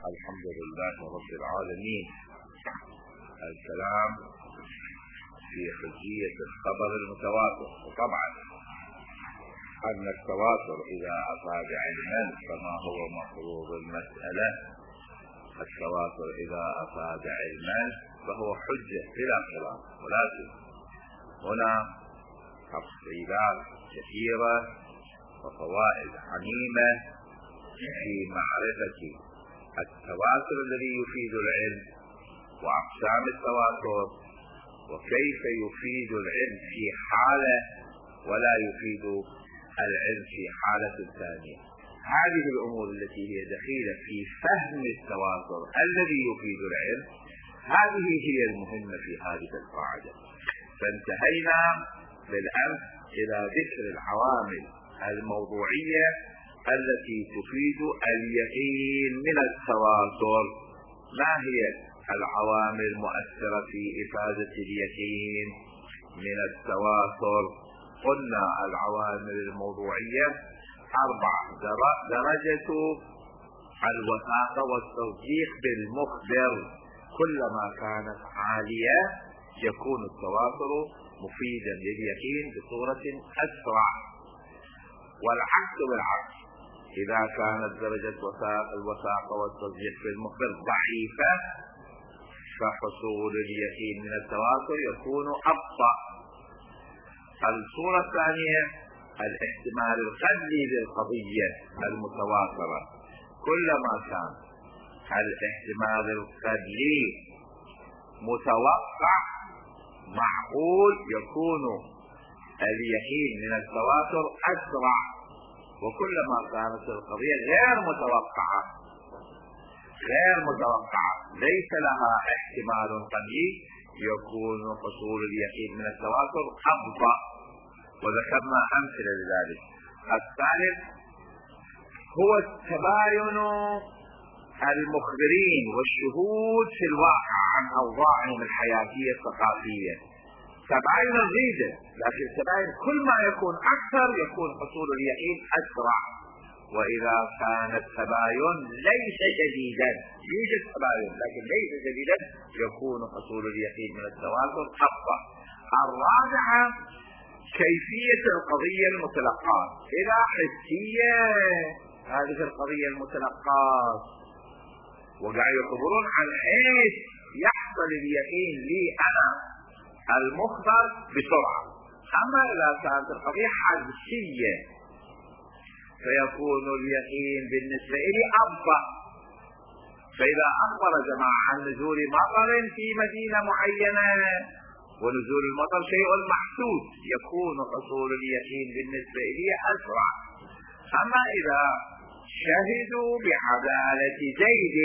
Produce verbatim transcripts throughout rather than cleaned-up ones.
الحمد لله رب العالمين. الكلام في حجية الخبر المتواتر، وطبعا أن التواتر إذا أفاد علما فما هو مفروض المسألة، التواتر إذا أفاد علما فهو حجة بلا خلاف، ولكن هنا تفصيلات كثيرة وفوائد عميمة في معرفة التواتر الذي يفيد العلم وأقسام التواتر وكيف يفيد العلم في حالة ولا يفيد العلم في حالة ثانية. هذه الأمور التي هي دخيلة في فهم التواتر الذي يفيد العلم، هذه هي المهمة في هذه القاعدة. فانتهينا بالأمس إلى ذكر العوامل الموضوعية التي تفيد اليقين من التواتر. ما هي العوامل المؤثرة في إفادة اليقين من التواتر؟ قلنا العوامل الموضوعية أربعة: درجة الوثاقة والتصديق بالمخبر، كلما كانت عالية يكون التواتر مفيدا لليقين بصورة أسرع، والعكس بالعكس، إذا كانت درجة الوثاقة والتصديق بالمخبر ضعيفة فحصول اليقين من التواتر يكون أبطأ. الصورة الثانية الاحتمال القدري للقضية المتواترة، كلما كان الاحتمال القدري متوقع معقول يكون اليقين من التواتر أسرع، وكلما كانت القضية غير متوقعة غير متوقعة ليس لها احتمال قدري يكون حصول اليقين من التواتر أبطأ، وذكرنا أمثلة لذلك. الثالث هو التباين المخبرين والشهود في الواقع عن أوضاعهم الحياتية الثقافية، تباين الريدة، لكن تباين كل ما يكون أكثر يكون حصول اليقين أسرع. وإذا كان التباين ليس شديدا، يوجد تباين لكن ليس شديدا، يكون حصول اليقين من التواتر أبطأ. الرابعة كيفية القضية المتلقاة، إذا حسية هذه القضية المتلقاة وقاعد يخبرون عن حيث يحصل اليقين لي أنا المخبر بسرعة. أما إذا كانت القضية حدسية فيكون اليقين بالنسبة لي أبطأ. فإذا أخبر جماعة عن نزول مطر في مدينة معينة ونزول المطر شيء محسوس يكون حصول اليقين بالنسبة لي أسرع. أما إذا شهدوا بعدالة زيد،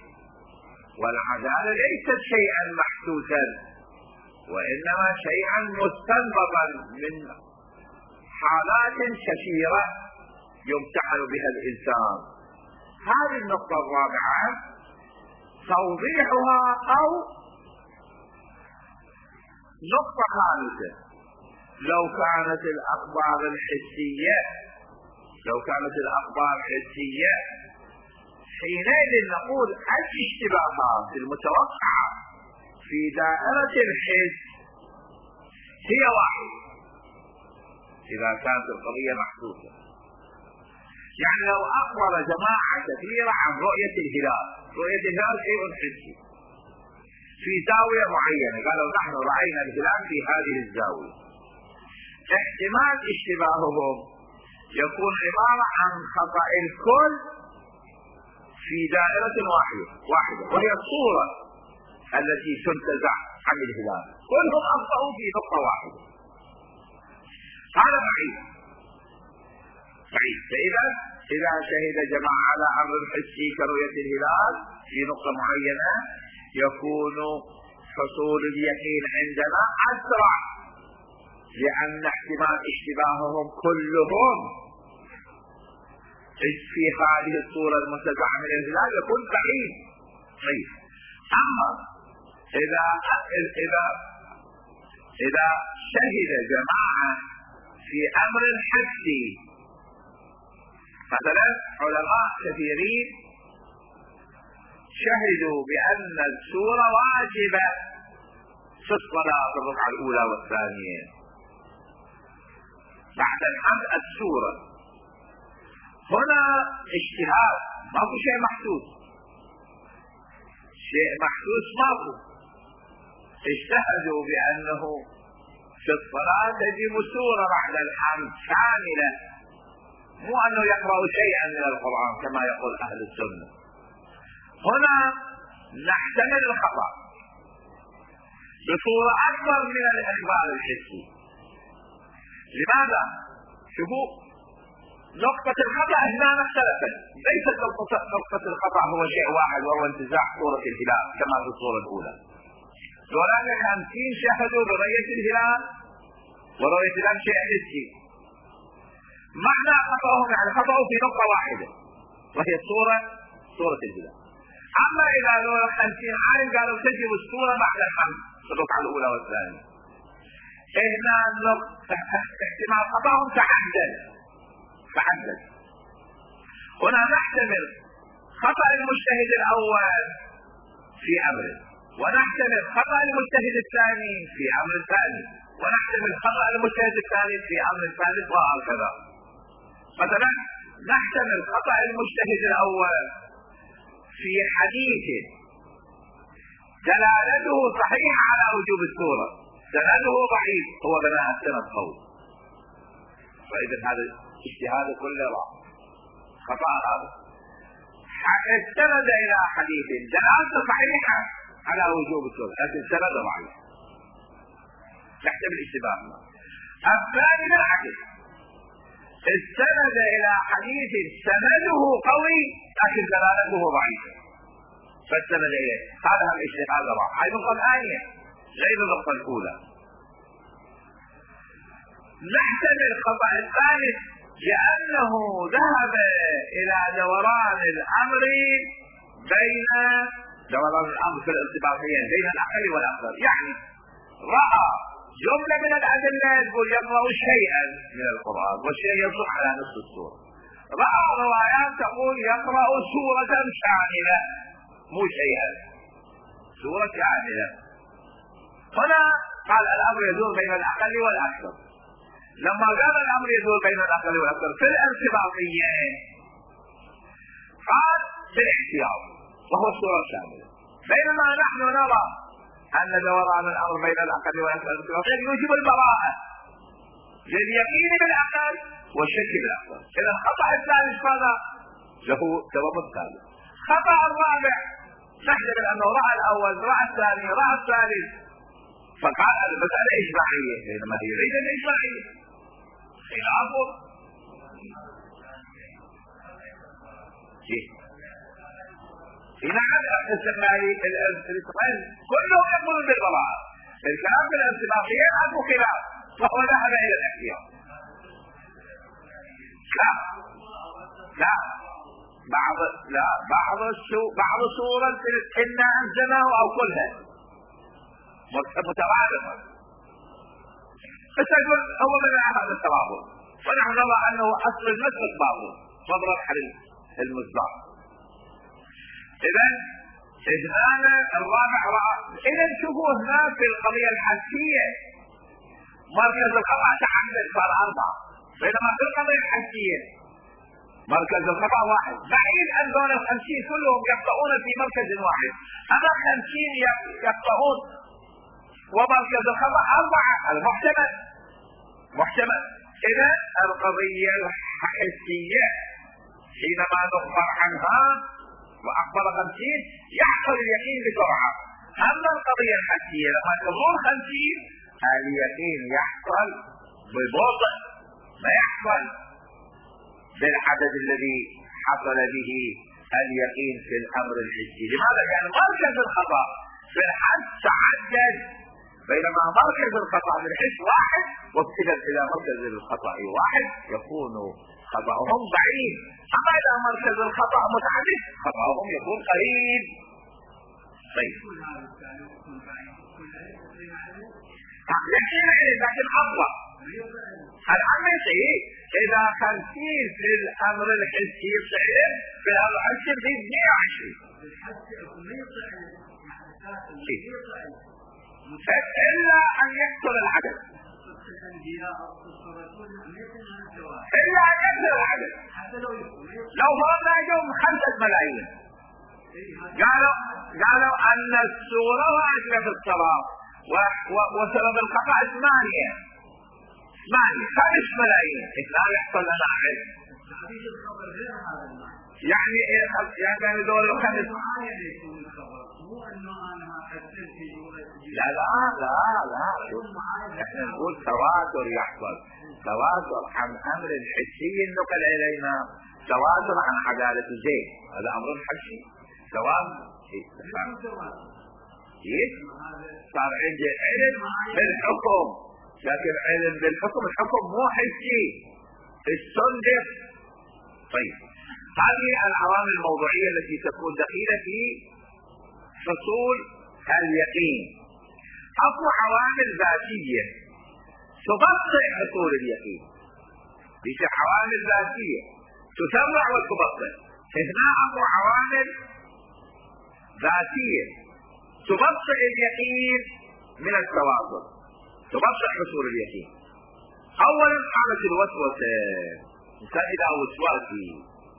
والعدالة ليست شيئا محسوسا وإنما شيئا مستنبطا من حالات كثيرة يمتحن بها الإنسان. هذه النقطة الرابعة توضيحها. أو نقطة خامسة، لو كانت الأخبار الحسية لو كانت الأخبار حسية حينئذ نقول الاشتباهات المتوقعة في دائرة الحس هي واحدة إذا كانت القضية محسوسة. يعني لو أخبر جماعة كثيرة عن رؤية الهلال، رؤية الهلال شيء حسي في زاوية معينة، قالوا نحن رأينا الهلال في هذه الزاوية، احتمال اشتباههم يكون عبارة عن خطأ الكل في دائرة واحدة واحدة وهي الصورة التي تنتزع عن الهلال، كلهم أخطأوا في نقطة واحدة. هذا بعيد بعيد. فإذا إذا شهد جماعة على أمر حسي كرؤية الهلال في نقطة معينة يكون حصول اليقين عندنا أسرع، لأن احتمال اشتباههم كلهم في هذه الصورة المنتزعة من الهلال يكون بعيد. طيب، أما إذا إذا إذا شهد جماعة في أمر حسي، مثلا علماء كثيرين شهدوا بأن السورة واجبة في الصلاة في الركعة الأولى والثانية. بعد الحمد السورة هنا اجتهاد، ماكو شيء محسوس، شيء محسوس ماكو. اجتهدوا بأنه في الصلاة تجب سورة بعد الحمد كاملة، مو أنه يقرأ شيئا من القرآن كما يقول أهل السنة. هنا نحتمل الخطأ بصورة أكبر من الإخبار الحسي. لماذا؟ شوفوا نقطة الخطأ هنا اختلفت، ليست نقطة الخطأ هو شيء واحد وهو انتزاع صورة الهلال كما في الصورة الأولى، ولكن خمسين شهدوا برؤية الهلال ورؤية الهلال شيء حسي. معنى خطأهم يعني خطأوا في نقطة واحدة وهي الصورة صورة الهلال. أما إذا لو خمسين عالم قالوا تجب الصورة بعد الحمد في الركعة الأولى والثانية، هنا احتمال خطأهم تعدد تعدد. هنا نحتمل خطأ المجتهد الأول في أمره، ونحتمل خطأ المجتهد الثاني في أمر ثاني، ونحتمل خطأ المجتهد الثالث في أمر ثالث، وهكذا. مثلا نحتمل خطأ المجتهد الأول في حديث دلالته صحيحة على وجوب السورة، سنده ضعيف، هو بناء السند قوي، فإذا هذا اجتهاد كل راء خطأ. هذا استند إلى حديث دلالته صحيحة على وجوب السورة لكن سنده ضعيف، نحتمل اشتباه. الثاني بالعكس، استند إلى حديث سنده قوي لكن دلالته ضعيفة فاستند إليه، هذا الاجتهاد الراء. هذه النقطة الثانية غير النقطة الأولى. نحتمل الخطأ الثالث لأنه ذهب إلى دوران الأمر بين دوران الأمر في الانطباقية بين الأقل والأكثر، يعني رأى جملة من الأدلة يقول يقرأ شيئا من القرآن والشيء يصح على نصف السورة، رأى روايات تقول يقرأ سورة كاملة مو شيئا، سورة كاملة. هنا قال الأمر يدور بين الأقل والأكثر. لما قال الأمر يدور بين الأقل والأكثر في الانطباقية قال بالاحتياط وهو السورة الشاملة، بينما نحن نرى أن دوران الأمر بين الأقل والأكثر يوجب البراءة لليقين بالأقل والشك بالأكثر. إذا الخطأ الثالث ماذا؟ له سبب ثالث. خطأ الرابع نحتمل أنه رأى الأول رأى الثاني رأى الثالث فقال المسألة إجماعية، بينما هي ليست إجماعية، خلافه نعم. الاستقلالي الاسرائيلي كلهم يقولون بالبراءة، الكلام بالانطباقية عنه خلاف فهو ذهب إلى الاحتياط. لا لا بعض لا بعض السو بعض سورة إنا أنزلناه أو كلها مترادفة، بس أقول هو من هذا الترابط، ونحن نرى أنه أصل المسجد باطل مضرب حل المصداق. إذا إجمالا الرابع رأى. إذا شوفوا هنا في القضية الحسية مركز الخطأ تحدد صار أربعة، بينما في القضية الحسية مركز الخطأ واحد. بعيد أن دون الخمسين كلهم يقطعون في مركز واحد، أما الخمسين يقطعون ومركز الخطأ أربعة، المحتمل محتمل. إذا القضية الحسية حينما نخبر عنها وأخبر خمسين يحصل اليقين بسرعة، أما القضية الحسية لما تمر خمسين اليقين يحصل ببطء، ما يحصل بالعدد الذي حصل به اليقين في الأمر الحسي. لماذا؟ لأن مركز الخطأ في الحد تعدد، بينما مركز الخطأ في الحس واحد، وابتدأ إلى مركز الخطأ واحد يكون خطأهم بعيد. أما إذا مركز الخطأ متعدد خطأهم يكون قريب. طيب لكن أفضل الأمر صحيح إذا خمسين في الأمر الحسي صحيح في الأمر الحسي في مئة وعشرين إلا أن يحصل العدد، إلا أن يحصل العدد. لو فرضنا يوم خمسة ملايين قالوا قالوا أن السورة واجبة في الصلاة وسبب الخطأ ثمانية ثمانية خمس ملايين، لا يحصل لنا علم. يعني يعني دول الخمس لا لا لا لا احنا نقول تواتر يحصل، تواتر عن امر حسي نقل الينا، تواتر عن عدالة زيد هذا امر حسي. تواتر ايه صار عندي علم بالحكم، لكن علم بالحكم الحكم مو حسي الصندق. طيب هذه العوامل الموضوعية التي تكون دخيلة في حصول اليقين. اكو عوامل ذاتية تبطئ حصول اليقين، ليش عوامل ذاتية تسرع وتبطئ. هنا اكو عوامل ذاتية تبطئ اليقين من التواصل، تبطئ حصول اليقين. اولا حالة الوسوسة، الانسان اذا وسواسي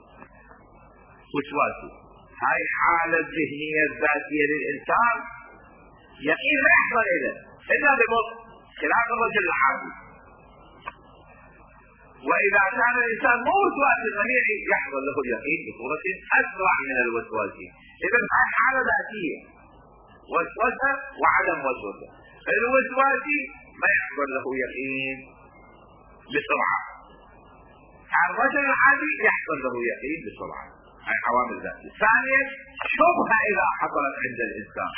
وسواسي هاي الحالة الذهنية الذاتية للإنسان يقين لا يحصل إليه إلا بموت، خلاف الرجل العادي. وإذا كان الإنسان مو وسواسي طبيعي يحصل له اليقين بصورة أسرع من الوسواسي. إذا هاي حالة ذاتية، وسوسة وعدم وسوسة. الوسواسي ما يحصل له يقين بسرعة، الرجل العادي يحصل له يقين بسرعة. هاي عوامل ذاتية. ثانيا شبهة إذا حصلت عند الإنسان،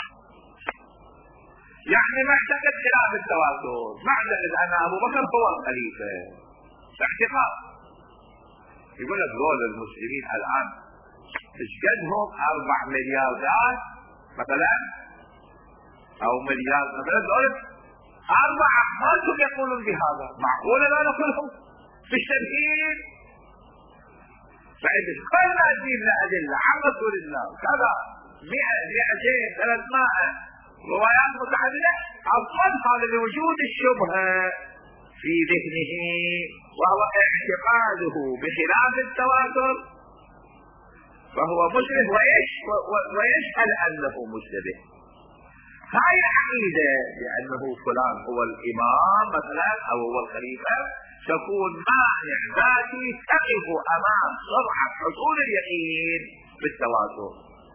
يعني معتقد خلاف التواتر، معتقد أن أبو بكر هو الخليفة، اعتقاد. يقول لك دول المسلمين الآن ايش قدهم أربع ملياردات مثلا أو مليار مثلا، دول أربعة ما يقولون بهذا، معقولة لا نقولهم في التمهيد؟ فإذا كل الدين أدلة عن رسول الله كذا مئة مئتين ثلاثمائة روايات متعددة، أصلا هذا لوجود الشبهة في ذهنه وهو اعتقاده بخلاف التواتر، فهو مشرك ويشهد أنه مشتبه. هاي العقيدة لأنه فلان هو الإمام مثلا أو هو الخليفة تكون مانع ذاتي تقف أمام سرعة حصول اليقين بالتواتر.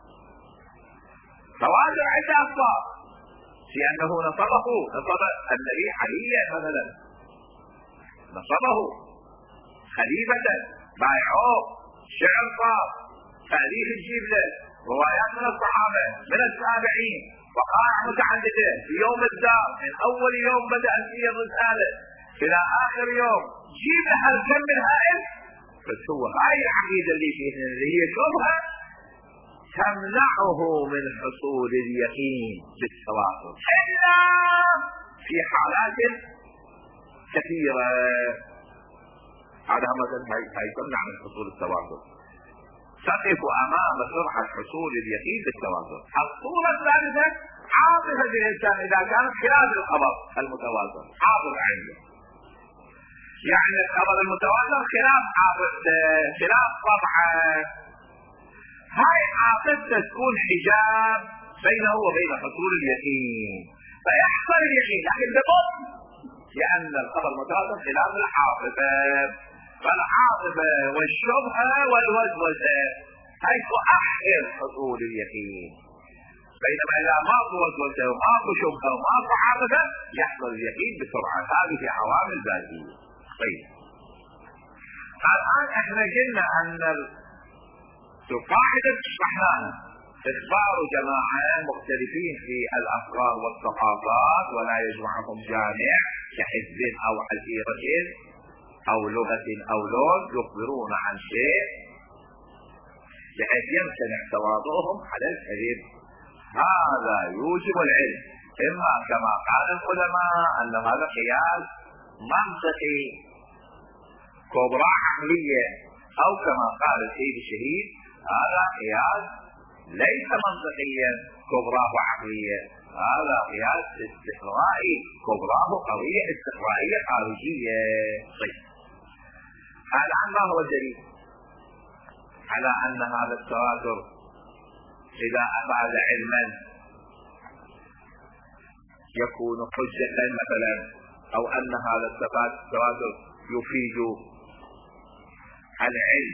تواتر عند أصلا لأنه نصبه نصب النبي عليا مثلا، نصبه خليفة، بايعوه، شعر صار، تاريخ تجيب له، روايات من الصحابة من التابعين، وقائع متعددة في يوم الدار من أول يوم بدأ فيه الرسالة إلى آخر يوم، جيب لها الكم الهائل. بس هو هاي العقيدة اللي فيه اللي هي شبهة تمنعه من حصول اليقين بالتواتر إلا في حالات كثيرة. هذا مثلا هاي تمنع من حصول التواتر، تقف أمام سرعة حصول اليقين بالتواتر. الصورة الثالثة عاطفة الإنسان إذا كانت خلاف الخبر المتواتر، عاطفة عنده، يعني الخبر المتواتر خلاف عاطفته خلاف طبعه، هاي عاطفته تكون حجاب بينه وبين حصول اليقين، فيحصل اليقين لكن ببطء، لأن الخبر المتواتر خلاف العاطفة، فالعاطفة والشبهة والوسوسة هاي تؤخر حصول اليقين، بينما إذا ماكو وسوسة وماكو شبهة وماكو عاطفة يحصل اليقين بسرعة. هذه عوامل ذاتية. طيب الآن احنا قلنا أن القاعدة شرحناها، إخبار جماعة مختلفين في الأفكار والثقافات ولا يجمعهم جامع كحزب أو عشيرة أو لغة أو لون يخبرون عن شيء بحيث يمتنع تواضعهم على الكذب. هذا يوجب العلم، إما كما قال العلماء أن هذا قياس منطقي كبرى عقلية، أو كما قال السيد الشهيد هذا قياس ليس منطقيا كبراه عقلية، هذا قياس استقرائي كبراه قضية استقرائية خارجية. طيب الآن ما هو الدليل على أن هذا التواتر إذا أفاد علما يكون حجة مثلا، أو أن هذا التواتر يفيد العلم،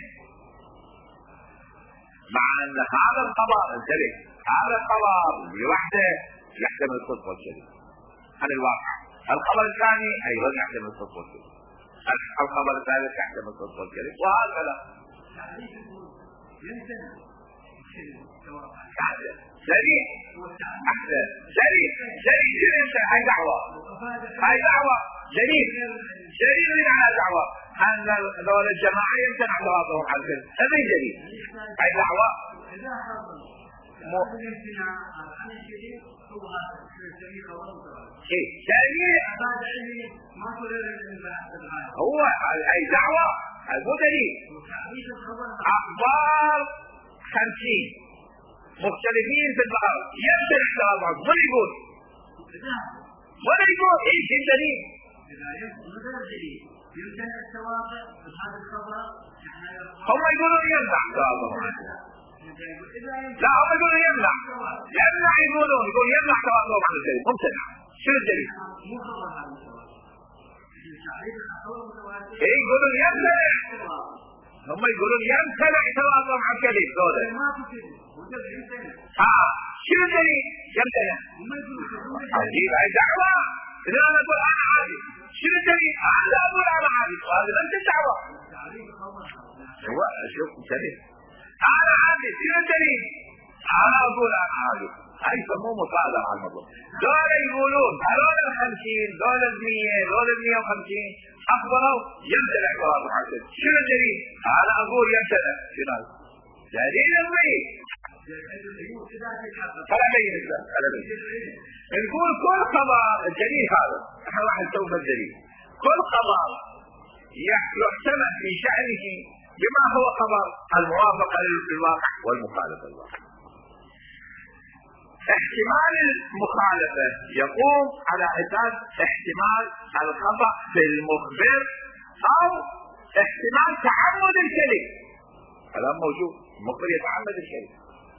مع أن هذا الخبر انتبه هذا الخبر لوحده يحتمل الصدق والكذب عن الواقع، الخبر الثاني أيضا يحتمل الصدق والكذب، الخبر الثالث يحتمل الصدق والكذب، وهكذا. سريع أحسن سريع سريع سريع هاي دعوة هاي دعوة جميل جميل على دعوة أن دول الجماعة يمتنع تواصلهم عن الكذب، هذا جميل هاي دعوة سريع هو هاي دعوة هذا دليل. أخبار خمسين مختلفين في البحر يمتنع تواصلهم، ما يقول ولا يقول ايش الدليل؟ يمتنع التواصل بهذا الخبر، هم يقولون يمنع تواصلهم، لا هم يقولون يمنع يمنع يقولون يقول يمنع تواصلهم عن الكذب، ممتنع. شو الدليل؟ ايه يقولون يمنع، هم يقولون يمتنع تواصلهم عن الكذب دولة. ها شو الدليل؟ يمتنع عجيب هاي دعوة. إذا أنا أقول أنا عادي شو الدليل؟ أنا أقول أنا عادي وهذا لم تدعوة. هو شوف انتبه أنا عادي شو الدليل؟ أنا أقول أنا عادي، هاي يسموه مصادرة على الموضوع. دول يقولون هذول الخمسين دول المية دول المية وخمسين أخبروا يمتنع تواصل عن الكذب، شو الدليل؟ أنا أقول يمتنع. شنو دليل المية؟ فلا بين الإسلام فلا بين نقول كل خبر الدليل هذا احنا راح نسوي الدليل. كل خبر يحتمل في شأنه بما هو خبر الموافقة للواقع والمخالفة للواقع. احتمال المخالفة يقوم على أساس احتمال الخطأ في المخبر أو احتمال تعمد الكذب. هذا موجود، المخبر يتعمد الكذب.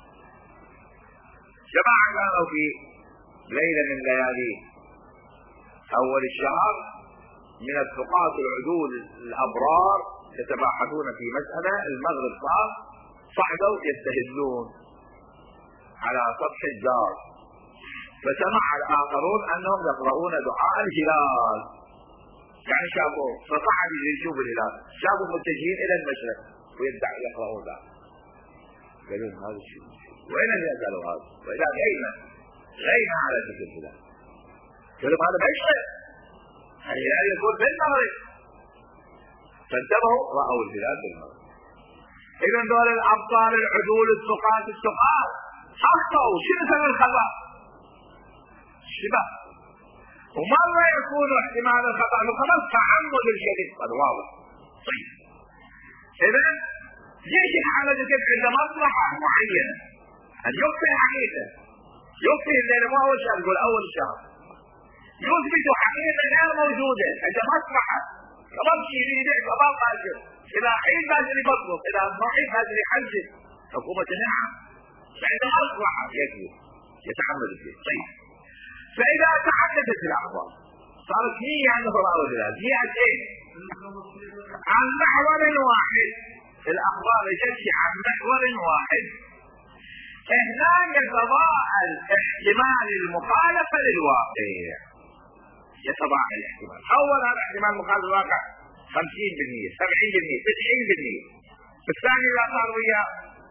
جماعة كانوا في ليلة من ليالي أول الشهر من الثقات العدول الأبرار يتباحثون في مسألة، المغرب صار صعدوا يستهلون على سطح الدار، فسمع الآخرون أنهم يقرؤون دعاء الهلال، يعني شافوا فصعد يشوف الهلال، شافوا متجهين إلى المشرق ويدعوا يقرؤون ذلك. قالوا هذا الشيء وين اللي قالوا هذا؟ وإذا غينا غينا على ذكر الهلال، قالوا هذا مشرق الهلال يكون في المغرب، فانتبهوا رأوا الهلال في المغرب. إذا دول الأبطال العدول الثقات الثقات أخطأوا. شنو سبب الخطأ؟ الشبه. ومرة يكون احتمال الخطأ خلاص تعمد الكذب، هذا واضح. طيب إذا ليش الحالة الكذب عند مصلحة معينة أن يخفي حقيقة، يخفي الليلة ما أول شهر يقول أول شهر، يثبت حقيقة غير موجودة عند مصلحة، خلاص يريد خلاص قادر إذا حين قادر يبطل، إذا ضعيف قادر يحجز، حكومة نعم عند مصلحة يكذب يتعمد فيه. طيب فإذا تحدثت الأخبار صارت هي عنده رأوا الهلال، هي عن إيه؟ عن محور واحد. الأخبار جت عن محور واحد، هنا يتضاءل احتمال المخالفة للواقع، يتضاءل الاحتمال. أول هذا احتمال مخالفة للواقع خمسين بالمئة سبعين بالمئة تسعين بالمئة، الثاني لا صار وياه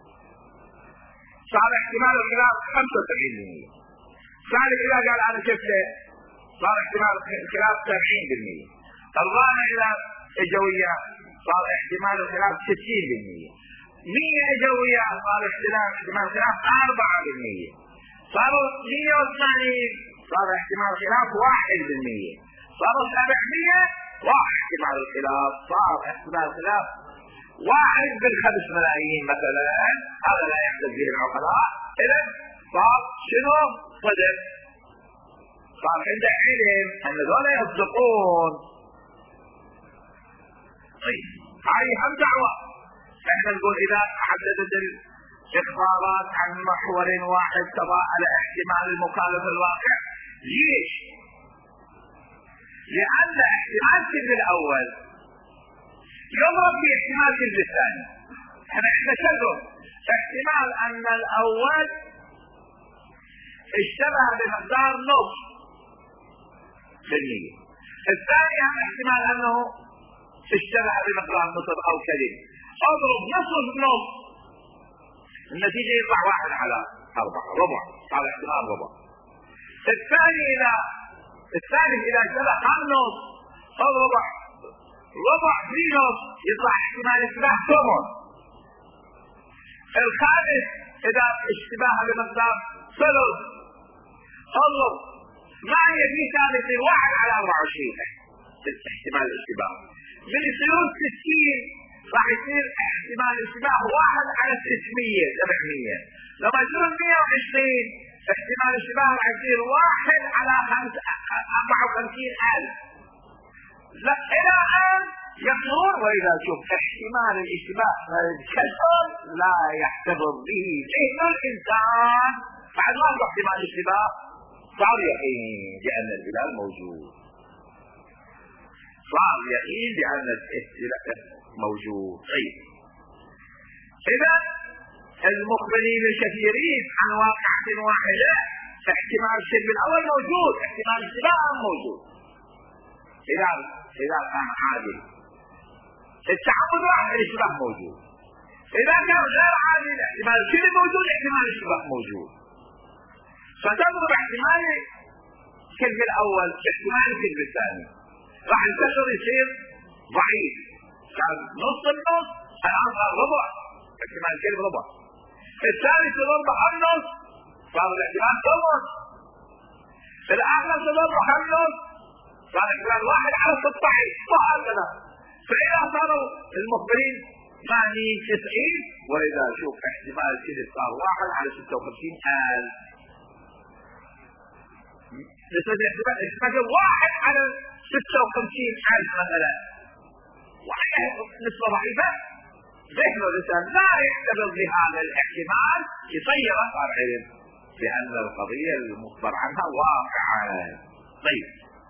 صار احتمال الخلاف خمسة وسبعين بالمئة، الثالث إذا قال أنا شفته صار احتمال الخلاف سبعين بالمئة، الرابع إذا الجوية صار احتمال الخلاف ستين بالمئة، مية جوية صار احتمال احتمال الخلاف أربعة بالمئة، صاروا مية وثمانين صار احتمال الخلاف واحد بالمئة، صاروا سبعمية واحد احتمال الخلاف صار احتمال الخلاف واحد بالخمس ملايين مثلا، هذا لا يحدث به العقلاء. اذا صار شنو؟ صدق. صار عنده علم ان ذولا يصدقون. طيب هاي هم دعوة. احنا نقول اذا حددت الاخبارات عن محور واحد تضاءل احتمال المخالف الواقع. ليش؟ لان احتمال الكذب الاول يضرب في احتمال الكذب الثاني. احنا احنا شنو؟ احتمال ان الاول اشتبه بمقدار نص بالمية، الثاني هم احتمال انه اشتبه بمقدار نصف او كذب. اضرب نصف بنص، النتيجة يطلع واحد على اربعة، ربع. هذا احتمال ربع. الثاني اذا الثالث اذا اشتبه عن نص اضرب ربع في نص، يطلع احتمال اشتباه ثمن. الخامس اذا اشتباه بمقدار ثلث اضرب ثمانية في ثالث واحد على اربعة وعشرين احتمال الاشتباه. من يصيرون ستين راح يصير احتمال الاشتباه واحد على ستمية سبعمية. لما يصير مية وعشرين احتمال الاشتباه راح يصير واحد على اربعة وخمسين الف. لا الى ان يصير. واذا شوف احتمال الاشتباه الكسر لا يحتفظ به ذهن الانسان، بعد ما عنده احتمال الاشتباه صار يقين بان الهلال موجود. صار يقين بان الهلال موجود. طيب اذا المخبرين الكثيرين عن واقعة واحدة احتمال الكذب الاول موجود، احتمال الاشتباه موجود. اذا اذا كان عادل التعبد واحد، الاشتباه موجود. اذا كان غير عادل احتمال الكذب موجود، احتمال الاشتباه موجود. فتضرب احتمال الكذب الاول باحتمال الكذب الثاني، راح الكسر يصير ضعيف. كان نص النص الان صار ربع، احتمال الكذب ربع. الثالث تضرب النص صار الاحتمال ثمن. الاخر تضرب النص صار احتمال واحد على ستة عشر وهكذا. فاذا صاروا المخبرين ثمانين تسعين، واذا شوف احتمال الكذب صار واحد على ستة وخمسين الف. نسبة الاحتمال واحد على ستة وخمسين الف مثلا، وهي نسبة ضعيفة. ذهن الانسان لا يحتفظ بهذا الاحتمال، يصير صار علم لان القضية المخبر عنها واقعة. طيب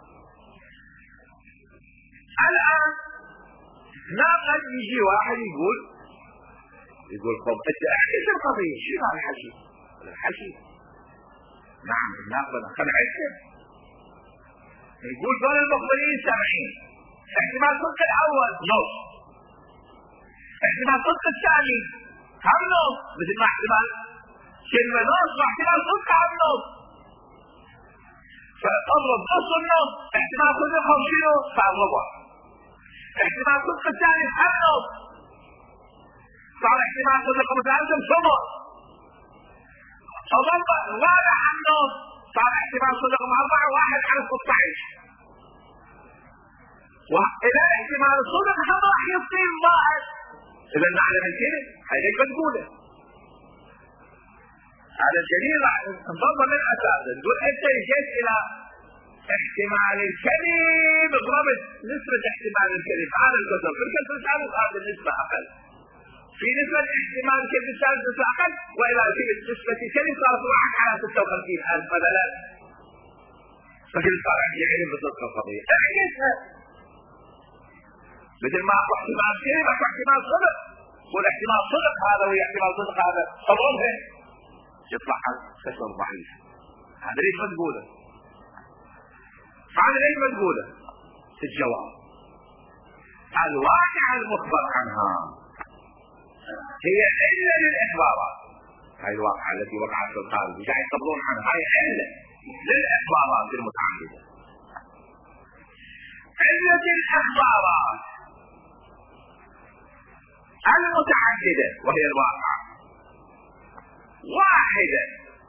الان لا قد يجي واحد يقول يقول طب انت احكي القضية شنو الحكي؟ الحكي نعم ناخذ خلع عشر. يقول دول المخبرين سبعين، احتمال صدق الاول نص، احتمال صدق الثاني هم نص، مثل ما احتمال كلمة نص واحتمال صدق هم نص. فاضرب نص النص، احتمال صدق خمسين صار ربع، احتمال صدق الثاني هم نص، صار احتمال صدق متعدد ثمن. اضرب الرابع هم نص، صار احتمال صدق اربعة واحد على ستة عشر. واذا احتمال الصدق هم راح يصير ضاعف. اذا نعلم الكذب هاي ليش بتقوله؟ هذا الجديد راح نضرب من اساسه. نقول انت جيت الى احتمال الكذب، ضربت نسبة احتمال الكذب هذا الكسر في الكسر الثالث هذه النسبة اقل، في نسبة احتمال الكذب الثالث نسبة اقل، والى نسبة الكذب صارت واحد على ستة وخمسين الف مثلا. فكل صار عندي علم بصدق القضية. احكيتها مثل ما اكو احتمال كذب اكو احتمال صدق، والاحتمال صدق هذا واحتمال صدق هذا اضربها يطلع كسر ضعيف. هذا ليش ما تقوله؟ هذا ليش ما تقوله؟ الجواب الواقع المخبر عنها هي علة للإخبارات. هاي الواقعة التي وقعت في الخارج قاعد يخبرون عنها، هاي علة للإخبارات المتعددة. علة الإخبارات المتعددة وهي الواقعة واحدة.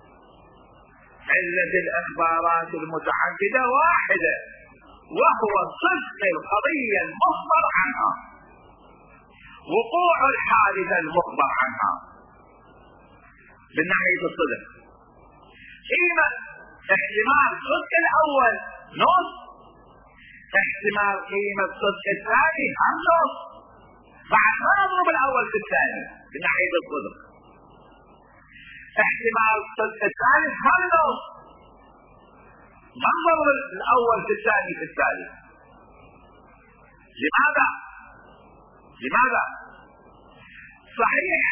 علة الإخبارات المتعددة واحدة، وهو صدق القضية المخبر عنها وقوع الحادثة المخبر عنها من ناحية الصدق، قيمة احتمال صدق الأول نص، احتمال قيمة صدق الثاني هم نص، بعد ما نضرب الأول في الثاني من ناحية الصدق، احتمال صدق الثالث هم نص، ما نضرب الأول في الثاني في الثالث. لماذا؟ لماذا؟ صحيح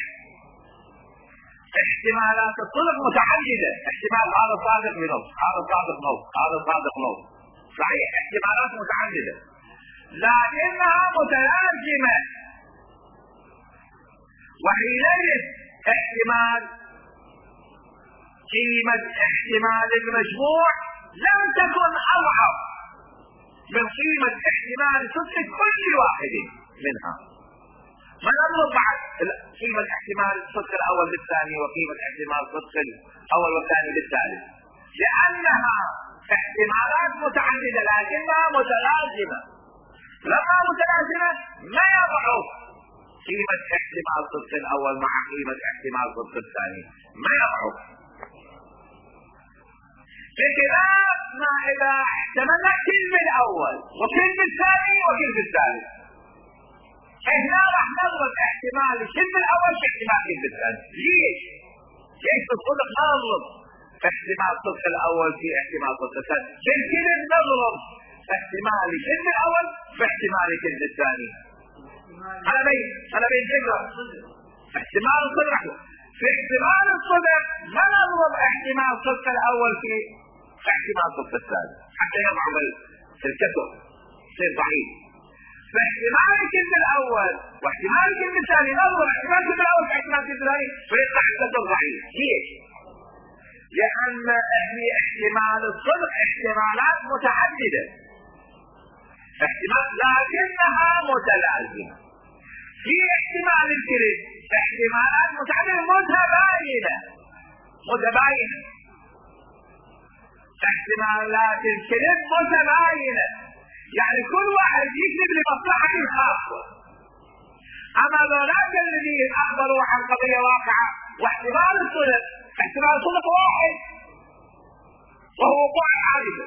احتمالات الصدق متعددة، احتمال هذا صادق بنص، هذا صادق نص، هذا صادق نص، صحيح احتمالات متعددة لكنها متلازمة، وحينئذ احتمال قيمة احتمال المجموع لم تكن أضعف من قيمة احتمال صدق كل واحد منها. ما نضرب بعد قيمة احتمال صدق الأول بالثاني وقيمة احتمال صدق الأول والثاني بالثالث، لأنها احتمالات متعددة لكنها متلازمة. لما متلازمة ما يضعف قيمة احتمال صدق الأول مع قيمة احتمال صدق الثاني، ما يضعف. بخلاف ما إذا احتملنا كلمة الأول وكلمة الثاني وكلمة الثالث، هنا راح نضرب احتمال الكلمة الأول في احتمال كلمة الثاني. ليش؟ ليش بالصدق نضرب احتمال صدق الأول في احتمال صدق الثاني؟ بالكلمة نضرب احتمال الكلمة الأول في احتمال الكلمة الثاني. أنا بين أنا بين فكرة احتمال الصدق في احتمال الصدق ما نضرب احتمال صدق الأول في احتمال صدق الثاني حتى يضعف الكسر يصير ضعيف. فاحتمال الكلمة الأول واحتمال الكلمة الثاني نضرب احتمال الكلمة الأول في احتمال الكلمة الثاني فيطلع الكسر ضعيف. ليش؟ لأن احتمال الصدق احتمالات متعددة، احتمال لكنها متلازمة. في احتمال الكذب احتمالات متعددة متباينة متباينة احتمالات الكذب متباينة، يعني كل واحد يكذب لمصلحته الخاصة. أما ذولاك الذين أخبروا عن قضية واقعة واحتمال الصدق احتمال الصدق واحد وهو وقوع الحادثة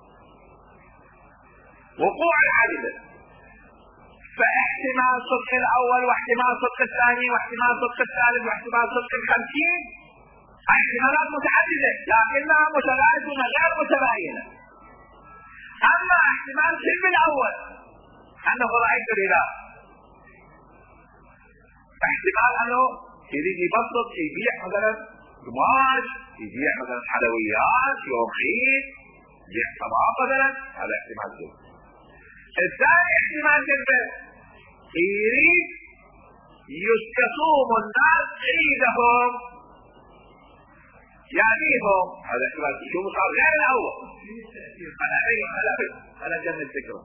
وقوع الحادثة فاحتمال صدق الأول واحتمال صدق الثاني واحتمال صدق الثالث واحتمال صدق الخمسين احتمالات متعددة لكنها متلازمة غير متباينة. أما احتمال الكلمة الأول أنه رأيت الهلال، احتمال أنه يريد يبسط يبيع مثلا قماش، يبيع مثلا حلويات يوم عيد، يبيع طبعا مثلا، هذا احتمال كلمة. الثاني احتمال كلمة يريد يصوم الناس عيدهم يعنيهم، هذا احتمال شو صار غير الأول. أنا أبين أنا أبين أنا جمع الفكرة.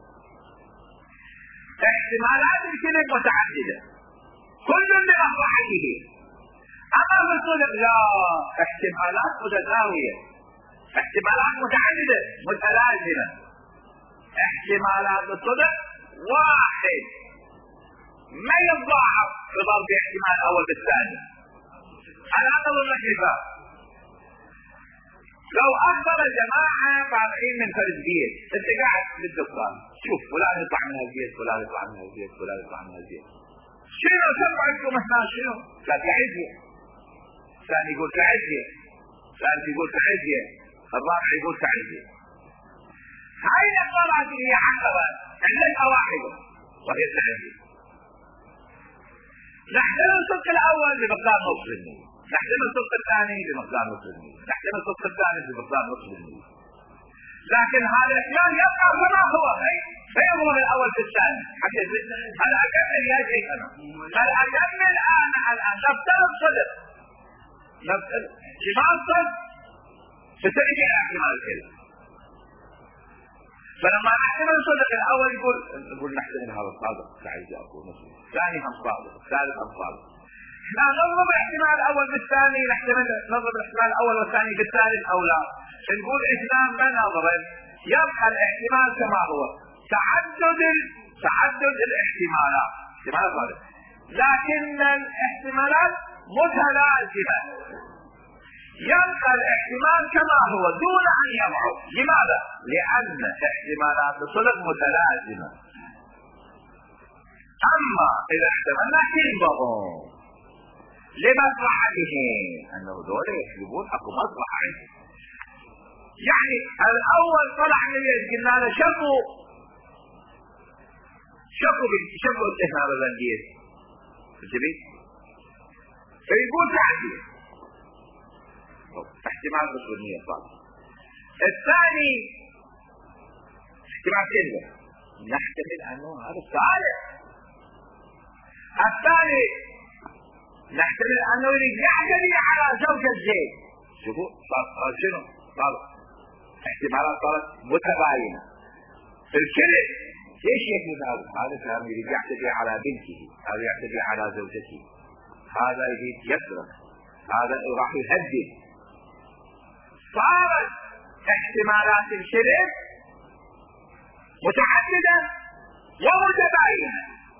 احتمالات الكلمة متعددة كل بمصلحته. أما في الصدق لا، احتمالات متساوية، احتمالات متعددة متلازمة. احتمالات الصدق واحد ما يتضاعف في ضرب احتمال الأول بالثاني. أنا أقول لك مثال، لو أخبر الجماعة طالعين من فرد بيت، أنت قاعد بالدكان شوف فلان يطلع من هالبيت فلان يطلع من هالبيت فلان يطلع من هالبيت، شنو سمع عندكم احنا شنو؟ لا تعزية، ثاني يقول تعزية، ثالث يقول تعزية، الرابع يقول تعزية. هاي الأخبارات اللي هي عقبة عندها واحدة وهي تعزية. نحتمل الصدق الأول بمقدار نصف المية، نحتمل الصدق الثاني بمقدار نصف المية، نحتمل الصدق الثالث بمقدار نصف المية. لكن هذا الاحتمال يبقى كما هو، فيضرب الأول في الثاني حتى هل أكمل يا شيخ أنا هل أكمل أنا الآن نفترض صدق نفترض احتمال صدق بسبب احتمال كذا. فلما نحتمل الصدق الأول يقول نقول نحتمل هذا الصادق سعيد أقول نصف، الثاني هم صادق، الثالث هم صادق. لا نضرب الاحتمال الأول بالثاني، نحتمل نضرب الاحتمال الأول والثاني بالثالث أو لا، نقول اثنان ما نضرب، يبقى الاحتمال كما هو، تعدد تعدد الاحتمالات، احتمال ثالث لكن الاحتمالات متلازمة، يبقى الاحتمال كما هو دون ان يضعف. لماذا؟ لان احتمالات الصدق متلازمة. اما اذا احتملنا كذبهم لمصلحتهم، انه دول يكذبون اكو مصلحة عندهم. يعني الاول طلع من قلنا له شكوا شكوا شكوا الاتهام البندير الجبين فيقول تعديل احتمال مسؤولية صار. الثاني احتمال كذبة، نحتمل انه هذا صالح. الثالث نحتمل انه يريد يعتدي على زوجة زيد. شوفوا صار شنو؟ صار احتمالات صارت متباينة. في الكذب ليش يكذب هذا؟ هذا كان يريد يعتدي على بنته، هذا يعتدي على زوجته، هذا يريد يسرق، هذا راح يهدد. صارت احتمالات الكذب متعددة ومتباينة.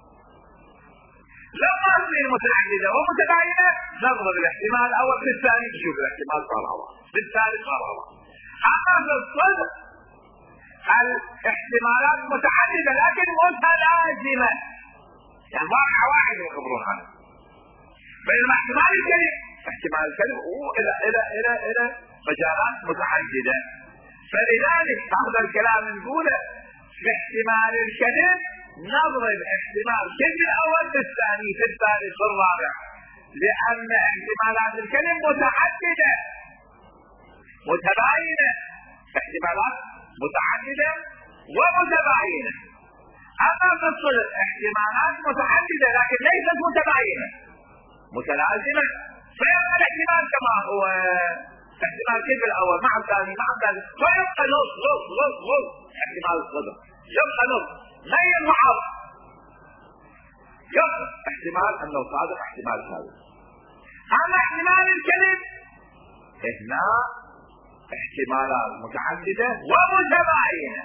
لما تصير متعددة ومتباينة نضرب الاحتمال الاول في الثاني، نشوف الاحتمال صار هوا، في الثالث صار هوا. اما في الصدق الاحتمالات متعددة لكن متلازمة، يعني واقع واحد يخبرون عنه. بينما احتمال الكذب احتمال الكذب الى الى الى الى مجالات متعددة. فلذلك هذا الكلام نقوله في احتمال الكذب نضرب احتمال كذب الاول في الثاني في الثالث في الرابع، لان احتمالات الكذب متعددة متباينة، احتمالات متعددة ومتباينة. اما في الصدق احتمالات متعددة لكن ليست متباينة متلازمة، فيبقى الاحتمال كما هو احتمال كذب الاول مع الثاني مع الثالث، فيبقى نص نص نص نص احتمال الصدق، يبقى نص ما ينحط، يبقى احتمال انه صادق احتمال كاذب. اما احتمال الكذب هنا احتمالات متعددة ومتباينة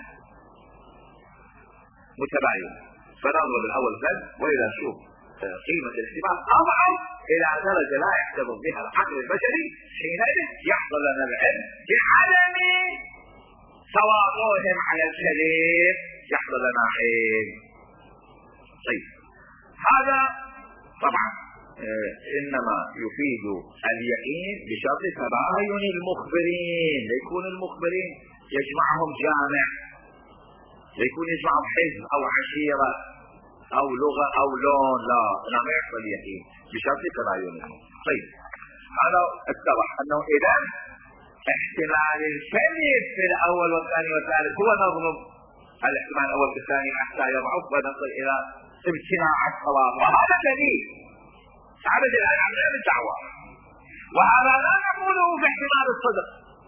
متباينة. فننظر الاول كذب والى نشوف قيمة الاحتمال اضعف الى درجة لا يحتفظ بها العقل البشري، حينئذ يحصل لنا العلم بعدم تواضعهم على الكذب، يحصل لنا علم. طيب هذا طبعا اه انما يفيد اليقين بشرط تباين المخبرين، ليكون المخبرين يجمعهم جامع، ليكون يجمعهم حزب او عشيرة او لغة او لون، لا انما يحصل يقين بشرط تباينهم. طيب هذا اتضح انه اذا احتمال الكذب في الاول والثاني والثالث هو نضرب الاحتمال الاول في الثاني حتى يضعف ونصل الى امتناع الصواب، وهذا دليل عدد الايام غير الدعوة. وهذا لا نقوله في احتمال الصدق،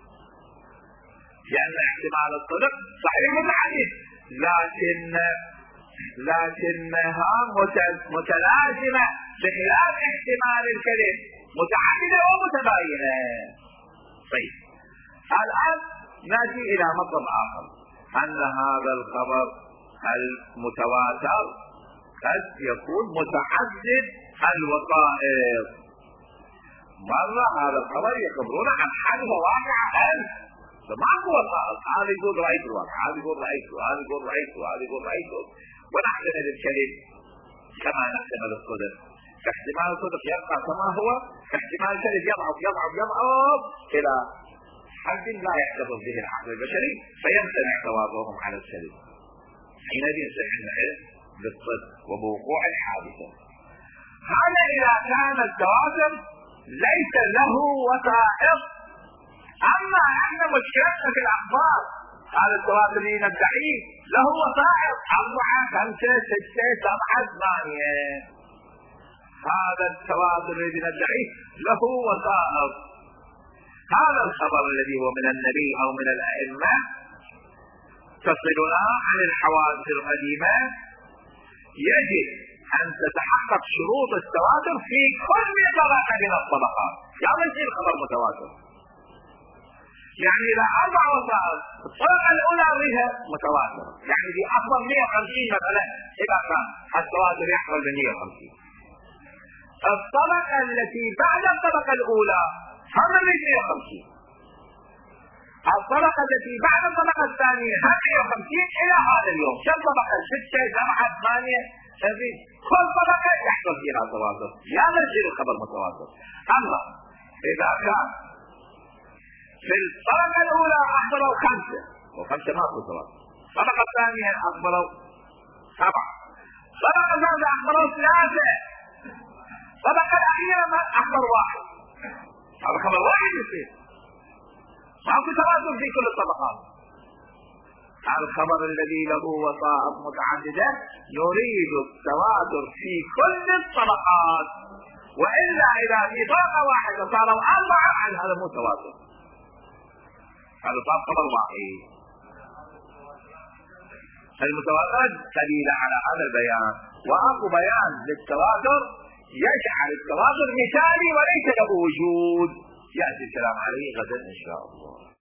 لان احتمال الصدق صحيح متعدد لكن لكنها متلازمة بخلاف احتمال الكذب متعددة ومتباينة. طيب الآن نأتي إلى مطلب آخر، أن هذا الخبر المتواتر قد يكون متعدد الوسائط. مرة هذا الخبر يخبرون عن حادثة واقعة ألف، فماكو وسائط، هذا يقول رأيت الواقع، هذا يقول رأيته، هذا يقول رأيته، هذا يقول رأيته، ونحتمل الكذب كما نحتمل الصدق. احتمال الصدق يبقى كما هو، احتمال الكذب يضعف يضعف يضعف الى حد لا يحتفظ به العقل البشري فيمتنع تواضعهم على الكذب. حينئذ يصح العلم بالصدق وبوقوع الحادثة. هذا اذا كان التواتر ليس له وثائق. اما احنا مشكلتنا في الاخبار هذا التواتر ندعيه له وثائق اربعة خمسة ستة سبعة ثمانية. هذا التواتر الذي ندعيه له وثائق. هذا الخبر الذي هو من النبي او من الائمة تصلنا عن الحوادث القديمة، يجب ان تتحقق شروط التواتر في كل طبقة من الطبقات. يعني يصير خبر متواتر، يعني اذا اربع وثائق الطبقة الاولى بها متواتر، يعني في افضل مئة وخمسين مثلا اذا كان التواتر يحصل ب مئة وخمسين، الطبقة التي بعد الطبقة الأولى هم مئتين وخمسين، الطبقة التي بعد الطبقة الثانية هم مئة وخمسين إلى هذا اليوم. كم طبقة؟ ستة، سبعة، ثمانية، سبعين، كل طبقة يحصل فيها تواتر، هذا يصير الخبر متواتر. أما إذا كان في الطبقة الأولى أخبروا خمسة وخمسة ما أخبروا تواتر، الطبقة الثانية أخبروا سبعة، الطبقة الثالثة أخبروا ثلاثة، الطبقة الأخيرة أخبر واحد، هذا خبر واحد يصير، ماكو تواتر في كل الطبقات. الخبر الذي له وسائط متعددة نريد التواتر في كل الطبقات، وإلا إذا في طبقة واحدة صاروا أربعة عن هذا مو تواتر، هذا صار خبر واحد. المتواتر دليل على هذا البيان، وأكو بيان للتواتر يجعل التواتر مثالي وليس له وجود، يأتي الكلام عليه غدا إن شاء الله.